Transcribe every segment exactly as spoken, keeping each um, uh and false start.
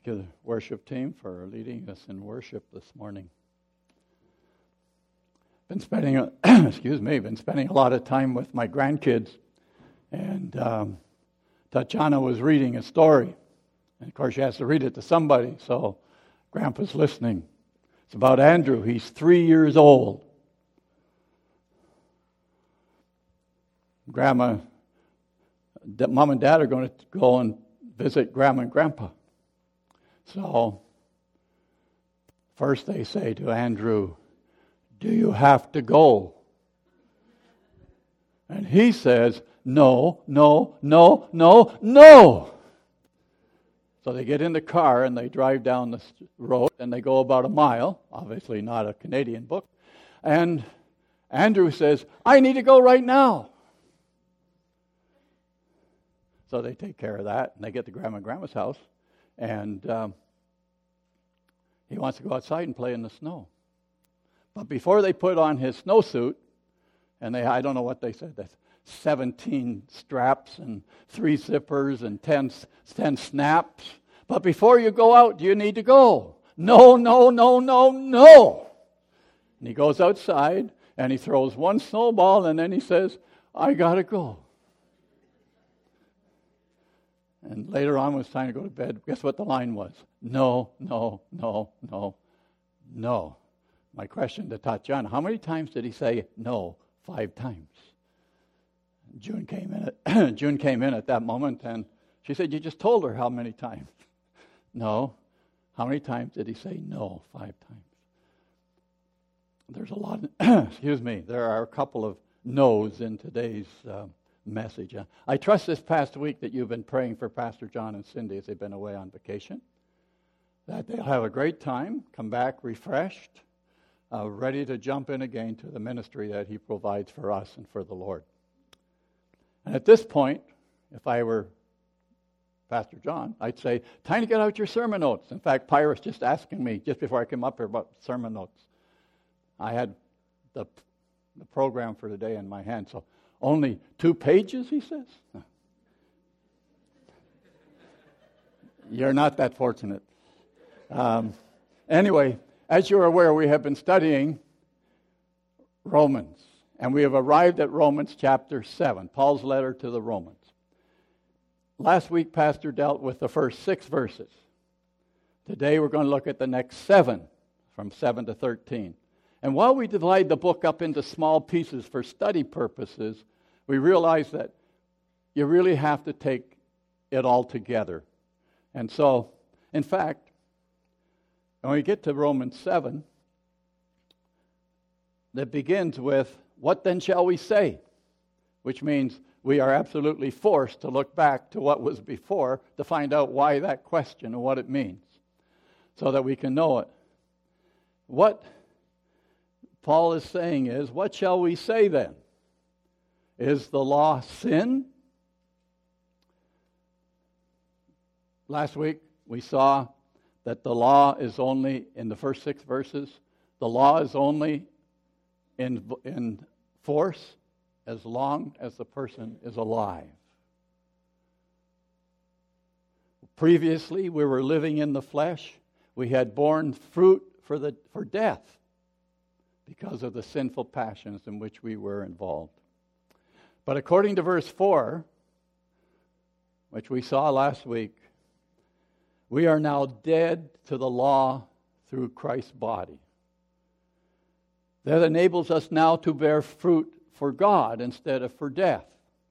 Thank you, the worship team, for leading us in worship this morning. Been spending, a, excuse me, been spending a lot of time with my grandkids, and um, Tatiana was reading a story, and of course she has to read it to somebody. So, Grandpa's listening. It's about Andrew. He's three years old. Grandma, Mom and Dad are going to go and visit Grandma and Grandpa. So, first they say to Andrew, "Do you have to go?" And he says, "No, no, no, no, no." So they get in the car and they drive down the road and they go about a mile, obviously not a Canadian book, and Andrew says, "I need to go right now." So they take care of that and they get to Grandma and Grandma's house. And um, he wants to go outside and play in the snow. But before they put on his snowsuit, and they, I don't know what they said, that's seventeen straps and three zippers and ten, ten snaps. But before you go out, you need to go. No, no, no, no, no. And he goes outside and he throws one snowball and then he says, "I got to go." And later on, when it was time to go to bed, guess what the line was? No, no, no, no, no. My question to Tatiana, how many times did he say no? Five times. June came in at, June came in at that moment, and she said, "You just told her how many times." No. How many times did he say no? Five times. There's a lot, of, excuse me, there are a couple of no's in today's uh, message. I trust this past week that you've been praying for Pastor John and Cindy as they've been away on vacation, that they'll have a great time, come back refreshed, uh, ready to jump in again to the ministry that he provides for us and for the Lord. And at this point, if I were Pastor John, I'd say, time to get out your sermon notes. In fact, Pyrus just asking me just before I came up here about sermon notes. I had the, the program for today in my hand, so only two pages, he says? You're not that fortunate. Um, anyway, as you're aware, we have been studying Romans, and we have arrived at Romans chapter seven, Paul's letter to the Romans. Last week, Pastor dealt with the first six verses. Today, we're going to look at the next seven, from seven to thirteen. And while we divide the book up into small pieces for study purposes, we realize that you really have to take it all together. And so, in fact, when we get to Romans seven, that begins with, "What then shall we say?" Which means we are absolutely forced to look back to what was before to find out why that question and what it means, so that we can know it. What Paul is saying is, what shall we say then? Is the law sin? Last week we saw that the law is only, in the first six verses, the law is only in, in force as long as the person is alive. Previously, we were living in the flesh. We had borne fruit for the for death because of the sinful passions in which we were involved. But according to verse four, which we saw last week, we are now dead to the law through Christ's body. That enables us now to bear fruit for God instead of for death.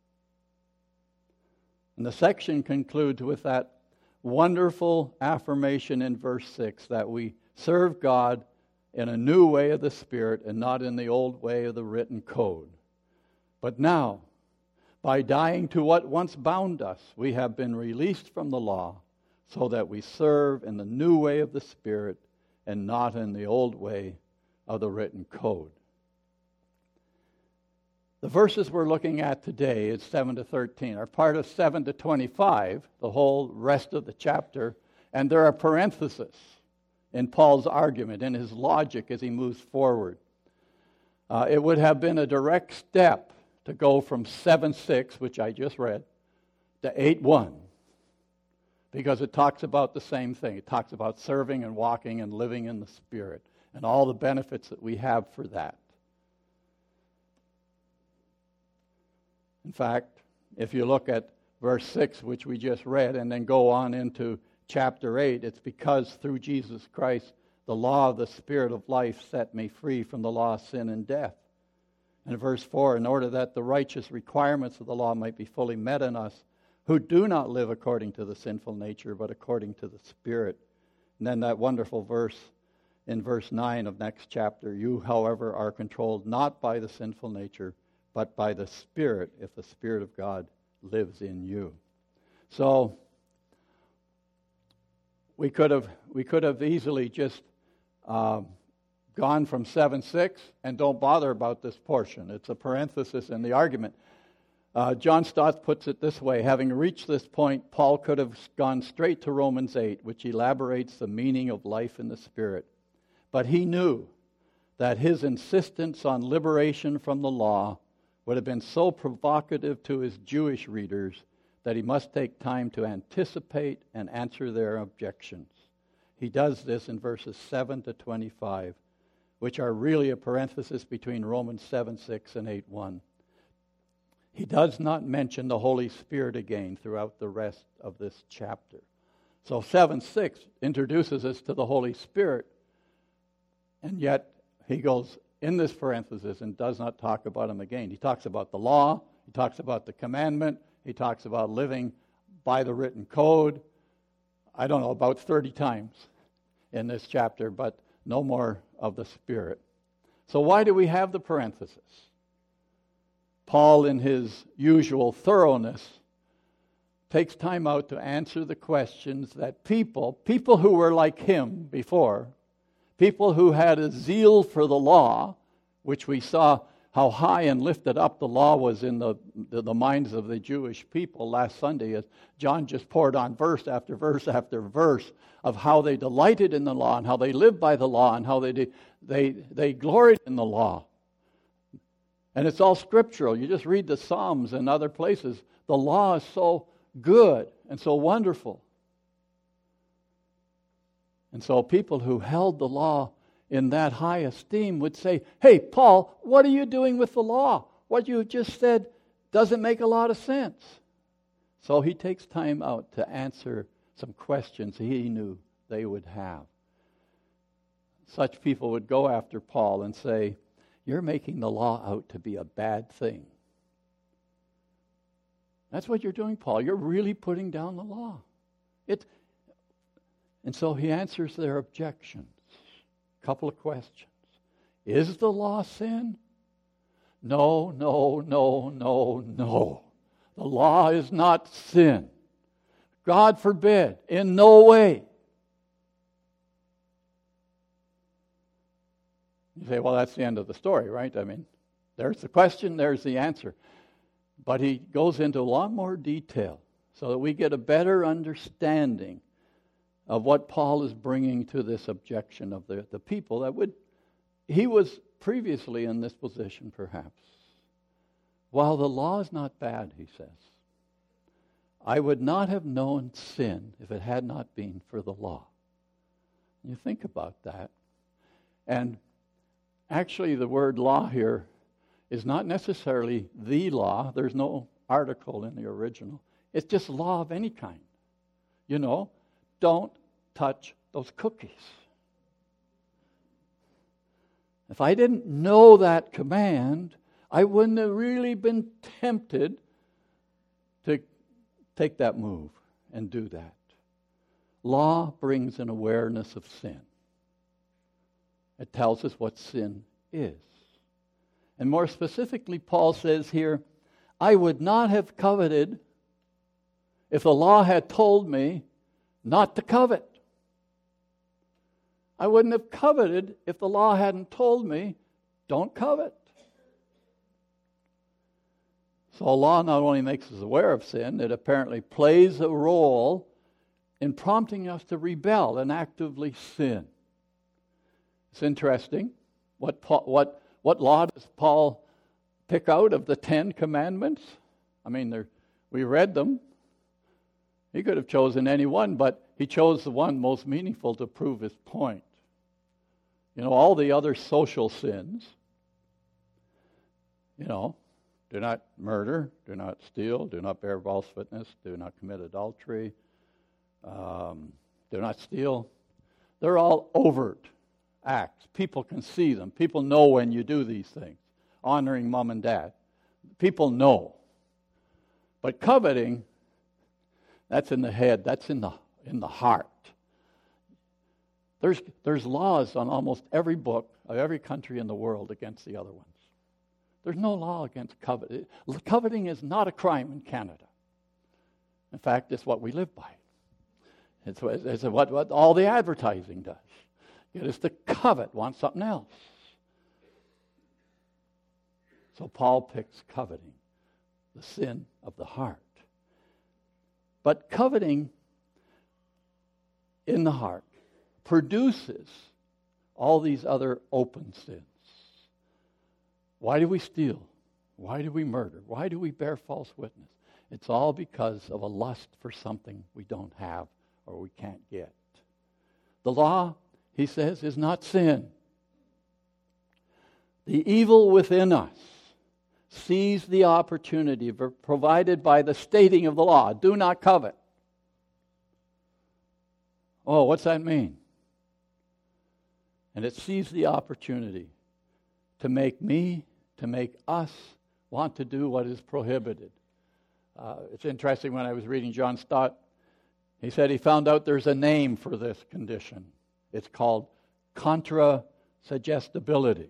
And the section concludes with that wonderful affirmation in verse six that we serve God in a new way of the Spirit and not in the old way of the written code. But now, by dying to what once bound us, we have been released from the law so that we serve in the new way of the Spirit and not in the old way of the written code. The verses we're looking at today, is seven to thirteen, are part of seven to twenty-five, the whole rest of the chapter, and there are parentheses in Paul's argument, in his logic as he moves forward. Uh, it would have been a direct step to go from seven six, which I just read, to eight one. because it talks about the same thing. It talks about serving and walking and living in the Spirit and all the benefits that we have for that. In fact, if you look at verse six, which we just read, and then go on into chapter eight, it's because through Jesus Christ, the law of the Spirit of life set me free from the law of sin and death. And verse four, in order that the righteous requirements of the law might be fully met in us, who do not live according to the sinful nature, but according to the Spirit. And then that wonderful verse in verse nine of next chapter, you, however, are controlled not by the sinful nature, but by the Spirit, if the Spirit of God lives in you. So we could have we could have easily just um, gone from seven six and don't bother about this portion. It's a parenthesis in the argument. Uh, John Stott puts it this way: having reached this point, Paul could have gone straight to Romans eight, which elaborates the meaning of life in the Spirit. But he knew that his insistence on liberation from the law would have been so provocative to his Jewish readers that he must take time to anticipate and answer their objections. He does this in verses seven to twenty-five, which are really a parenthesis between Romans seven six and eight one. He does not mention the Holy Spirit again throughout the rest of this chapter. So seven six introduces us to the Holy Spirit, and yet he goes in this parenthesis and does not talk about him again. He talks about the law, he talks about the commandment, he talks about living by the written code, I don't know, about thirty times in this chapter, but no more of the Spirit. So why do we have the parenthesis? Paul, in his usual thoroughness, takes time out to answer the questions that people, people who were like him before, people who had a zeal for the law, which we saw how high and lifted up the law was in the, the, the minds of the Jewish people last Sunday, as John just poured on verse after verse after verse of how they delighted in the law and how they lived by the law and how they they they gloried in the law. And it's all scriptural. You just read the Psalms and other places. The law is so good and so wonderful. And so people who held the law in that high esteem would say, hey, Paul, what are you doing with the law? What you just said doesn't make a lot of sense. So he takes time out to answer some questions he knew they would have. Such people would go after Paul and say, you're making the law out to be a bad thing. That's what you're doing, Paul. You're really putting down the law. It, and so he answers their objections. A couple of questions. Is the law sin? No, no, no, no, no. The law is not sin. God forbid, in no way. You say, well, that's the end of the story, right? I mean, there's the question, there's the answer. But he goes into a lot more detail so that we get a better understanding of what Paul is bringing to this objection of the, the people that would, he was previously in this position perhaps. While the law is not bad, he says, I would not have known sin if it had not been for the law. You think about that. And actually the word law here is not necessarily the law. There's no article in the original. It's just law of any kind. You know, don't touch those cookies. If I didn't know that command, I wouldn't have really been tempted to take that move and do that. Law brings an awareness of sin. It tells us what sin is. And more specifically, Paul says here, I would not have coveted if the law had told me not to covet. I wouldn't have coveted if the law hadn't told me, don't covet. So law not only makes us aware of sin, it apparently plays a role in prompting us to rebel and actively sin. It's interesting. What Paul, what what law does Paul pick out of the Ten Commandments? I mean, we read them. He could have chosen any one, but he chose the one most meaningful to prove his point. You know, all the other social sins, you know, do not murder, do not steal, do not bear false witness, do not commit adultery, um, do not steal. They're all overt acts. People can see them. People know when you do these things. Honoring mom and dad. People know. But coveting, that's in the head. That's in the in the heart. There's there's laws on almost every book of every country in the world against the other ones. There's no law against coveting. Coveting is not a crime in Canada. In fact, it's what we live by. It's, it's what, what all the advertising does. It is to covet, want something else. So Paul picks coveting, the sin of the heart. But coveting in the heart produces all these other open sins. Why do we steal? Why do we murder? Why do we bear false witness? It's all because of a lust for something we don't have or we can't get. The law, he says, is not sin. The evil within us sees the opportunity provided by the stating of the law. Do not covet. Oh, what's that mean? And it sees the opportunity to make me, to make us want to do what is prohibited. Uh, it's interesting, when I was reading John Stott, he said he found out there's a name for this condition. It's called contrasuggestibility.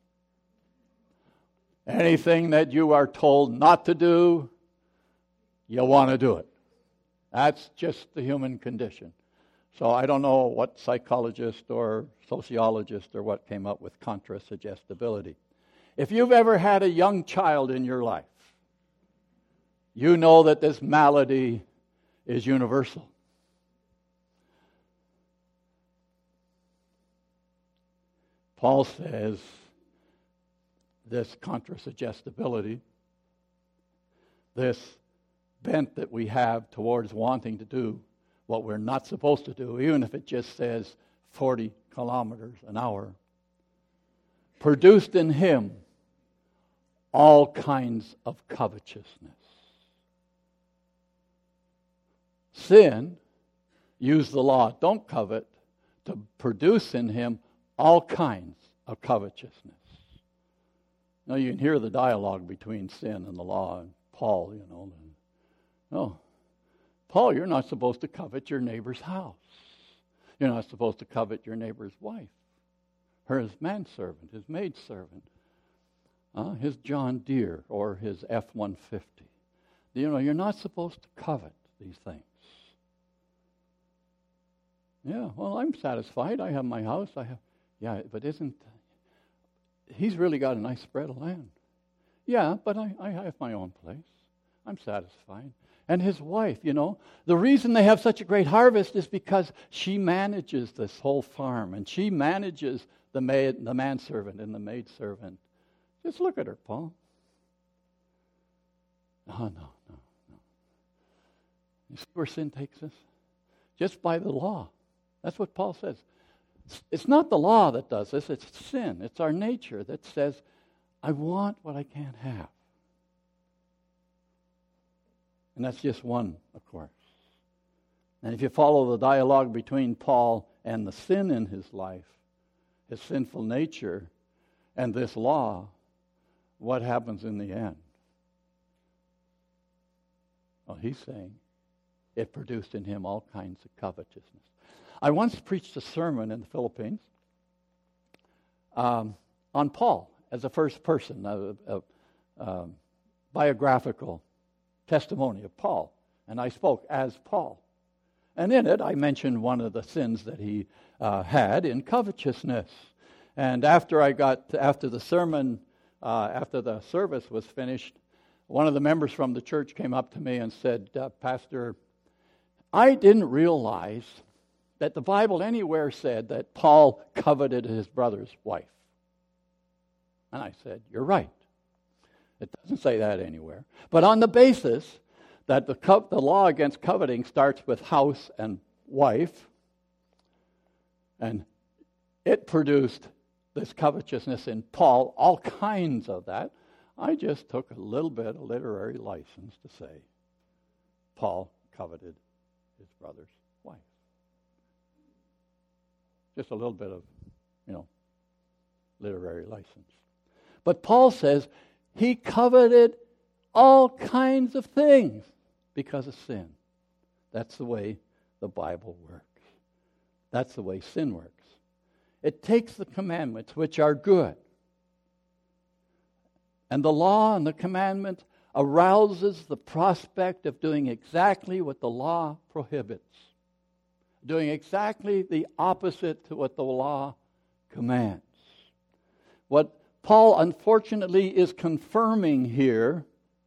Anything that you are told not to do, you want to do it. That's just the human condition. So I don't know what psychologist or sociologist or what came up with contrasuggestibility. If you've ever had a young child in your life, you know that this malady is universal. Paul says this contrasuggestibility, this bent that we have towards wanting to do what we're not supposed to do, even if it just says forty kilometers an hour, produced in him all kinds of covetousness. Sin used the law, don't covet, to produce in him all kinds of covetousness. Now you can hear the dialogue between sin and the law and Paul, you know. No, Paul, you're not supposed to covet your neighbor's house. You're not supposed to covet your neighbor's wife, her his manservant, his maidservant, uh, his John Deere or his F one fifty. You know, you're not supposed to covet these things. Yeah, well, I'm satisfied. I have my house. I have, yeah, but isn't, he's really got a nice spread of land. Yeah, but I, I have my own place. I'm satisfied. And his wife, you know, the reason they have such a great harvest is because she manages this whole farm, and she manages the maid, the manservant and the maidservant. Just look at her, Paul. No, no, no, no. You see where sin takes us? Just by the law. That's what Paul says. It's not the law that does this, it's sin. It's our nature that says, I want what I can't have. And that's just one, of course. And if you follow the dialogue between Paul and the sin in his life, his sinful nature, and this law, what happens in the end? Well, he's saying it produced in him all kinds of covetousness. I once preached a sermon in the Philippines um, on Paul as a first person, a, a, a biographical testimony of Paul. And I spoke as Paul. And in it, I mentioned one of the sins that he uh, had in covetousness. And after I got, after the sermon, uh, after the service was finished, one of the members from the church came up to me and said, uh, Pastor, I didn't realize that the Bible anywhere said that Paul coveted his brother's wife. And I said, you're right. It doesn't say that anywhere. But on the basis that the, co- the law against coveting starts with house and wife, and it produced this covetousness in Paul, all kinds of that. I just took a little bit of literary license to say Paul coveted his brother's wife. Just a little bit of, you know, literary license. But Paul says he coveted all kinds of things because of sin. That's the way the Bible works. That's the way sin works. It takes the commandments, which are good, and the law and the commandment arouses the prospect of doing exactly what the law prohibits, doing exactly the opposite to what the law commands. What Paul, unfortunately, is confirming here,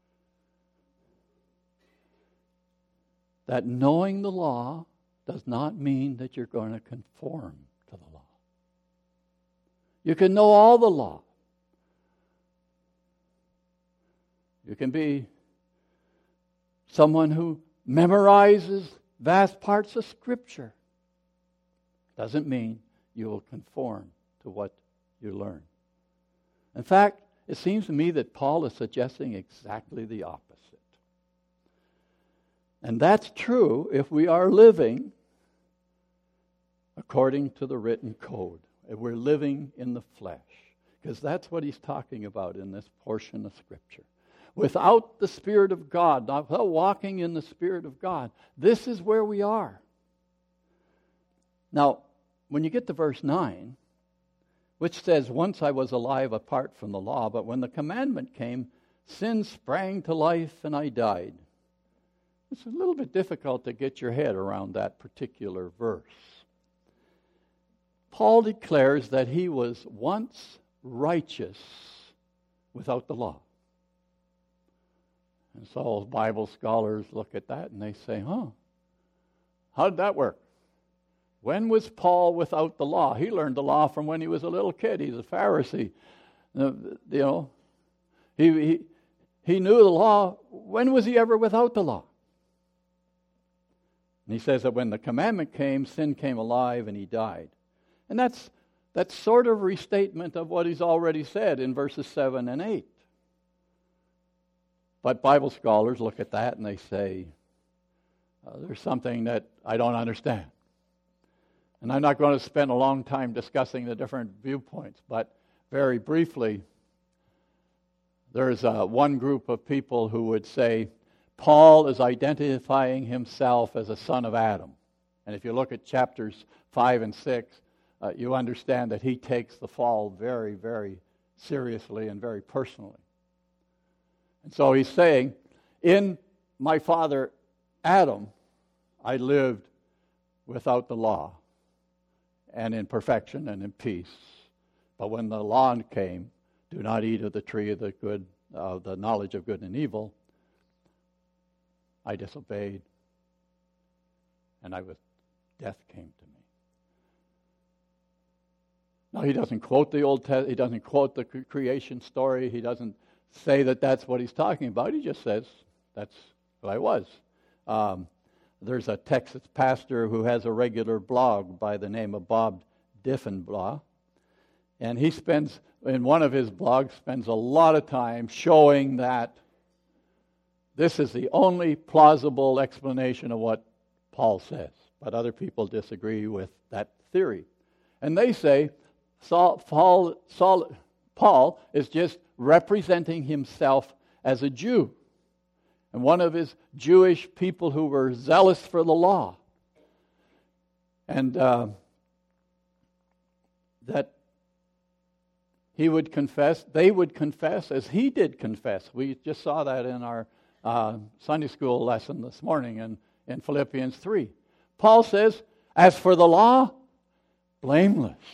that knowing the law does not mean that you're going to conform to the law. You can know all the law. You can be someone who memorizes vast parts of Scripture. Doesn't mean you will conform to what you learn. In fact, it seems to me that Paul is suggesting exactly the opposite. And that's true if we are living according to the written code. If we're living in the flesh. Because that's what he's talking about in this portion of Scripture. Without the Spirit of God, not without walking in the Spirit of God, this is where we are. Now, when you get to verse nine, which says, once I was alive apart from the law, but when the commandment came, sin sprang to life and I died. It's a little bit difficult to get your head around that particular verse. Paul declares that he was once righteous without the law. And so Bible scholars look at that and they say, huh, how did that work? When was Paul without the law? He learned the law from when he was a little kid. He's a Pharisee. You know, he, he, he knew the law. When was he ever without the law? And he says that when the commandment came, sin came alive and he died. And that's that's sort of restatement of what he's already said in verses seven and eight. But Bible scholars look at that and they say, uh, there's something that I don't understand. And I'm not going to spend a long time discussing the different viewpoints, but very briefly, there's uh, one group of people who would say, Paul is identifying himself as a son of Adam. And if you look at chapters five and six, uh, you understand that he takes the fall very, very seriously and very personally. And so he's saying, in my father Adam, I lived without the law and in perfection and in peace. But when the law came, do not eat of the tree of the good, of the knowledge of good and evil, I disobeyed, and I was, death came to me. Now, he doesn't quote the Old Testament, he doesn't quote the creation story, he doesn't say that that's what he's talking about, he just says, that's who I was. Um, there's a Texas pastor who has a regular blog by the name of Bob Diffenbaugh, and he spends, in one of his blogs, spends a lot of time showing that this is the only plausible explanation of what Paul says. But other people disagree with that theory. And they say Saul, Paul, Saul, Paul is just representing himself as a Jew. And one of his Jewish people who were zealous for the law. And uh, that he would confess, they would confess as he did confess. We just saw that in our Uh, Sunday school lesson this morning in, in Philippians three. Paul says, as for the law, blameless.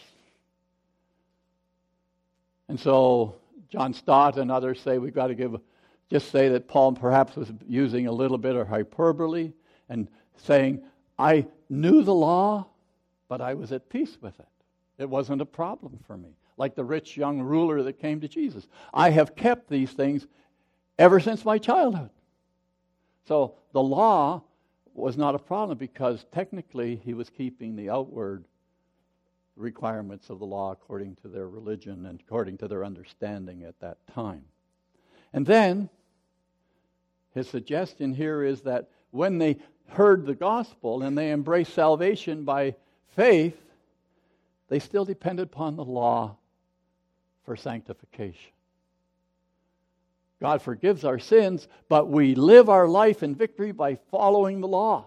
And so John Stott and others say we've got to give, just say that Paul perhaps was using a little bit of hyperbole and saying, I knew the law, but I was at peace with it. It wasn't a problem for me. Like the rich young ruler that came to Jesus. I have kept these things ever since my childhood. So the law was not a problem because technically he was keeping the outward requirements of the law according to their religion and according to their understanding at that time. And then his suggestion here is that when they heard the gospel and they embraced salvation by faith, they still depended upon the law for sanctification. God forgives our sins, but we live our life in victory by following the law.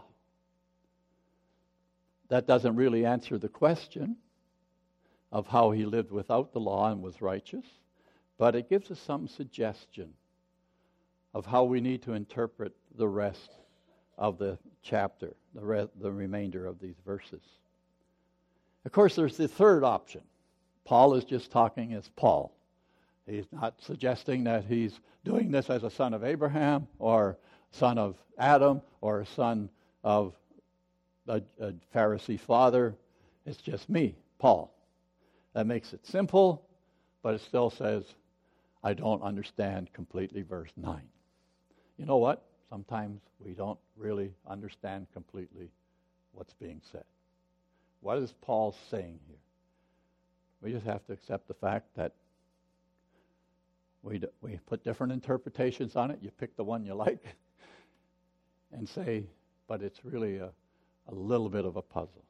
That doesn't really answer the question of how he lived without the law and was righteous, but it gives us some suggestion of how we need to interpret the rest of the chapter, the, re- the remainder of these verses. Of course, there's the third option. Paul is just talking as Paul. He's not suggesting that he's doing this as a son of Abraham or son of Adam or a son of a, a Pharisee father. It's just me, Paul. That makes it simple, but it still says, I don't understand completely verse nine. You know what? Sometimes we don't really understand completely what's being said. What is Paul saying here? We just have to accept the fact that we, d- we put different interpretations on it. You pick the one you like and say, but it's really a, a little bit of a puzzle.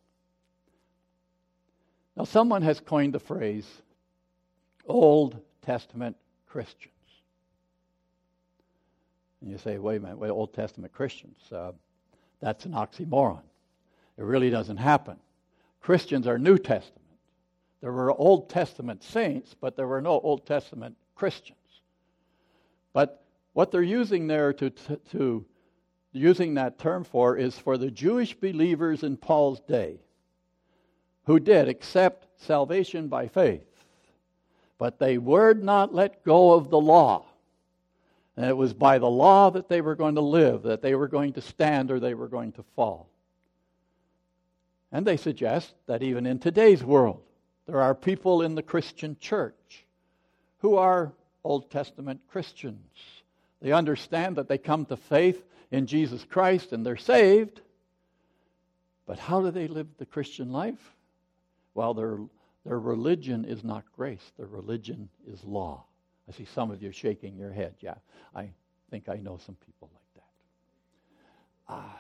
Now, someone has coined the phrase Old Testament Christians. And you say, wait a minute, wait, Old Testament Christians, uh, that's an oxymoron. It really doesn't happen. Christians are New Testament. There were Old Testament saints, but there were no Old Testament Christians. But what they're using there to, to, to using that term for is for the Jewish believers in Paul's day who did accept salvation by faith, but they would not let go of the law. And it was by the law that they were going to live, that they were going to stand or they were going to fall. And they suggest that even in today's world, there are people in the Christian church who are Old Testament Christians. They understand that they come to faith in Jesus Christ and they're saved. But how do they live the Christian life? Well, their, their religion is not grace. Their religion is law. I see some of you shaking your head. Yeah, I think I know some people like that. Ah.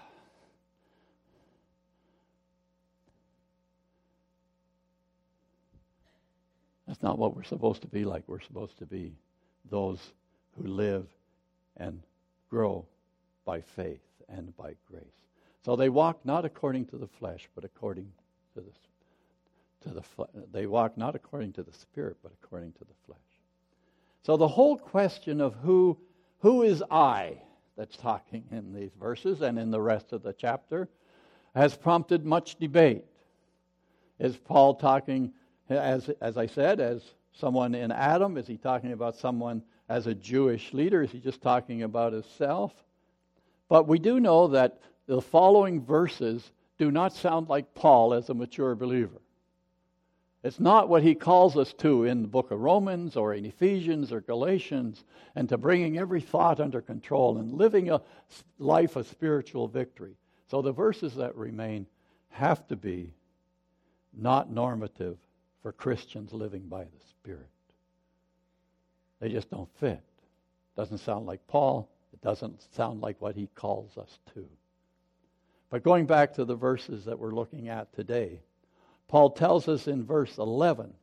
That's not what we're supposed to be like. We're supposed to be those who live and grow by faith and by grace. So they walk not according to the flesh, but according to the to the they walk not according to the Spirit, but according to the flesh. So the whole question of who who is I that's talking in these verses and in the rest of the chapter has prompted much debate. Is Paul talking, as as I said, as someone in Adam? Is he talking about someone as a Jewish leader? Is he just talking about himself? But we do know that the following verses do not sound like Paul as a mature believer. It's not what he calls us to in the book of Romans or in Ephesians or Galatians, and to bringing every thought under control and living a life of spiritual victory. So the verses that remain have to be not normative for Christians living by the Spirit. They just don't fit. Doesn't sound like Paul. It doesn't sound like what he calls us to. But going back to the verses that we're looking at today, Paul tells us in verse eleven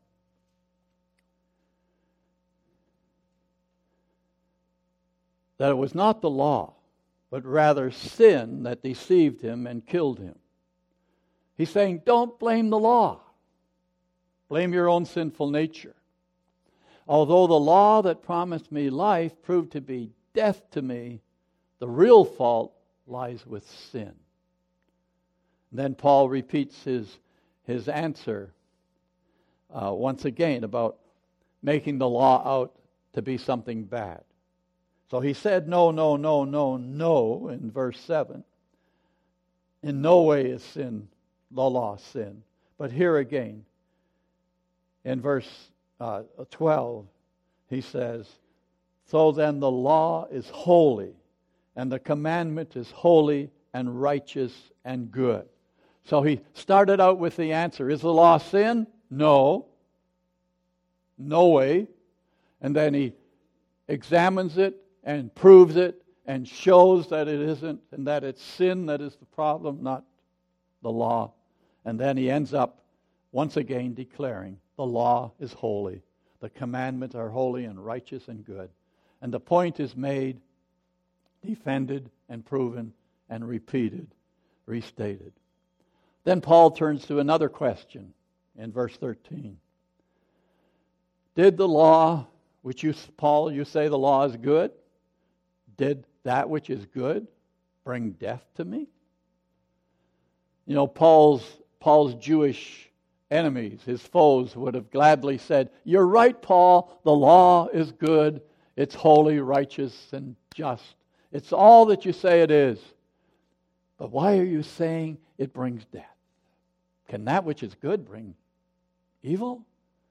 that it was not the law, but rather sin that deceived him and killed him. He's saying, don't blame the law. Blame your own sinful nature. Although the law that promised me life proved to be death to me, the real fault lies with sin. And then Paul repeats his his answer uh, once again about making the law out to be something bad. So he said no, no, no, no, no in verse seven. In no way is sin, the law, sin. But here again, in verse uh, twelve, he says, so then the law is holy, and the commandment is holy and righteous and good. So he started out with the answer, is the law sin? No. No way. And then he examines it and proves it and shows that it isn't, and that it's sin that is the problem, not the law. And then he ends up once again declaring the law is holy. The commandments are holy and righteous and good. And the point is made, defended and proven and repeated, restated. Then Paul turns to another question in verse thirteen. Did the law, which you, Paul, you say the law is good, did that which is good bring death to me? You know, Paul's Paul's Jewish enemies, his foes, would have gladly said, you're right, Paul, the law is good, it's holy, righteous, and just. It's all that you say it is. But why are you saying it brings death? Can that which is good bring evil?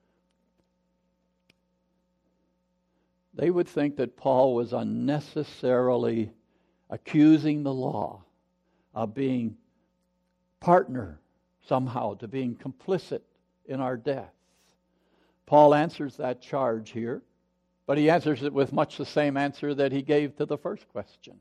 They would think that Paul was unnecessarily accusing the law of being partner somehow, to being complicit in our death. Paul answers that charge here, but he answers it with much the same answer that he gave to the first question.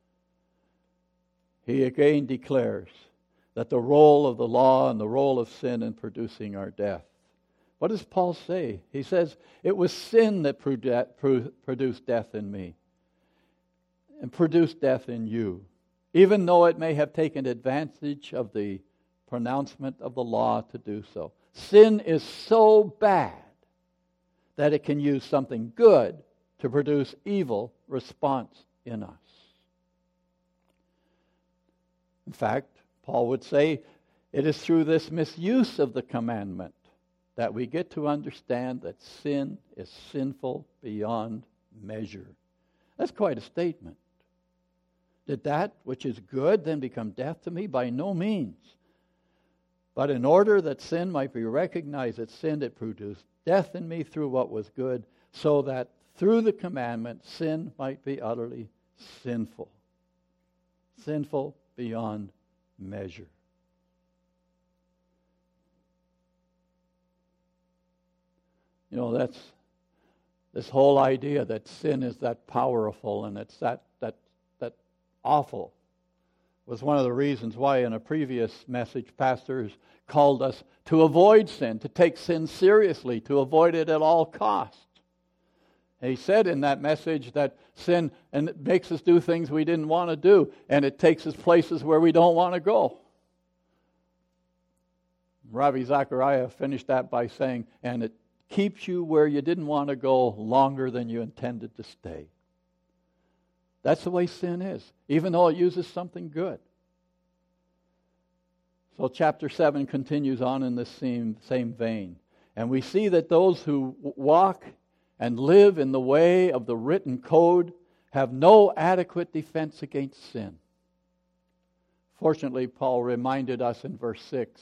He again declares that the role of the law and the role of sin in producing our death. What does Paul say? He says, it was sin that produced death in me and produced death in you, even though it may have taken advantage of the pronouncement of the law to do so. Sin is so bad that it can use something good to produce evil response in us. In fact, Paul would say, it is through this misuse of the commandment that we get to understand that sin is sinful beyond measure. That's quite a statement. Did that which is good then become death to me? By no means. But in order that sin might be recognized as sin, it produced death in me through what was good, so that through the commandment, sin might be utterly sinful. Sinful beyond measure. You know, that's this whole idea that sin is that powerful and it's that that that awful was one of the reasons why in a previous message pastors called us to avoid sin, to take sin seriously, to avoid it at all costs. And he said in that message that sin and it makes us do things we didn't want to do, and it takes us places where we don't want to go. Ravi Zachariah finished that by saying, and it keeps you where you didn't want to go longer than you intended to stay. That's the way sin is, even though it uses something good. So chapter seven continues on in this same, same vein. And we see that those who walk and live in the way of the written code have no adequate defense against sin. Fortunately, Paul reminded us in verse six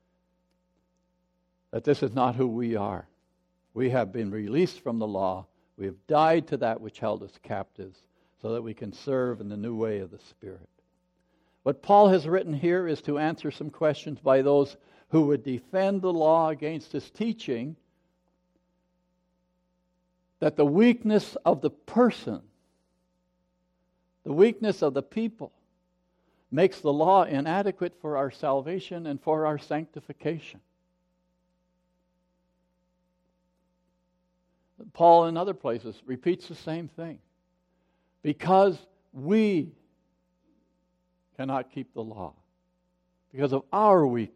that this is not who we are. We have been released from the law. We have died to that which held us captives so that we can serve in the new way of the Spirit. What Paul has written here is to answer some questions by those who would defend the law against his teaching that the weakness of the person, the weakness of the people, makes the law inadequate for our salvation and for our sanctification. Paul in other places repeats the same thing. Because we cannot keep the law, because of our weakness,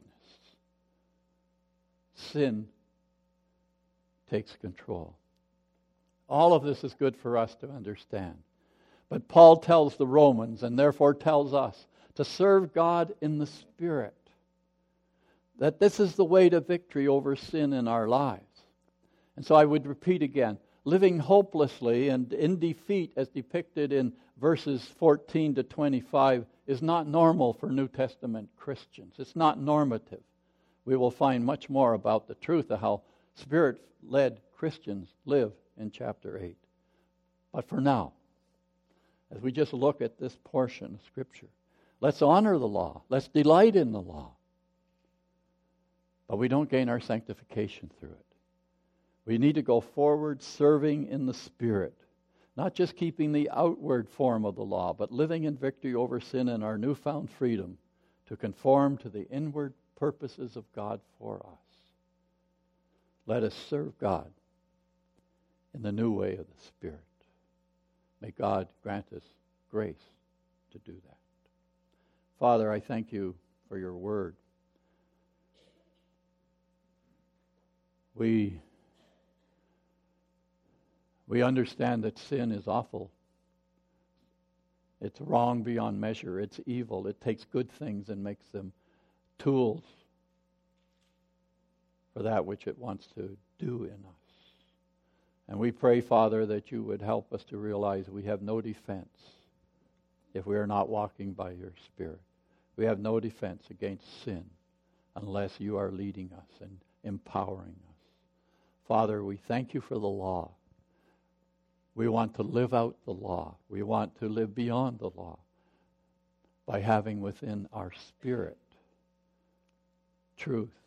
sin takes control. All of this is good for us to understand. But Paul tells the Romans, and therefore tells us, to serve God in the Spirit. That this is the way to victory over sin in our lives. And so I would repeat again, living hopelessly and in defeat as depicted in verses fourteen to twenty-five is not normal for New Testament Christians. It's not normative. We will find much more about the truth of how Spirit-led Christians live in chapter eight. But for now, as we just look at this portion of Scripture. Let's honor the law. Let's delight in the law. But we don't gain our sanctification through it. We need to go forward serving in the Spirit, not just keeping the outward form of the law, but living in victory over sin and our newfound freedom to conform to the inward purposes of God for us. Let us serve God in the new way of the Spirit. May God grant us grace to do that. Father, I thank you for your word. We, we understand that sin is awful. It's wrong beyond measure. It's evil. It takes good things and makes them tools for that which it wants to do in us. And we pray, Father, that you would help us to realize we have no defense if we are not walking by your Spirit. We have no defense against sin unless you are leading us and empowering us. Father, we thank you for the law. We want to live out the law. We want to live beyond the law by having within our spirit truth,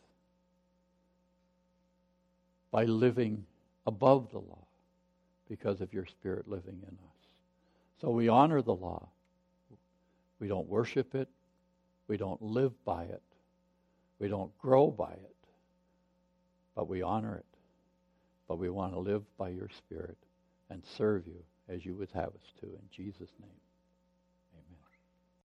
by living above the law because of your Spirit living in us. So we honor the law. We don't worship it. We don't live by it. We don't grow by it. But we honor it. But we want to live by your Spirit and serve you as you would have us to. In Jesus' name.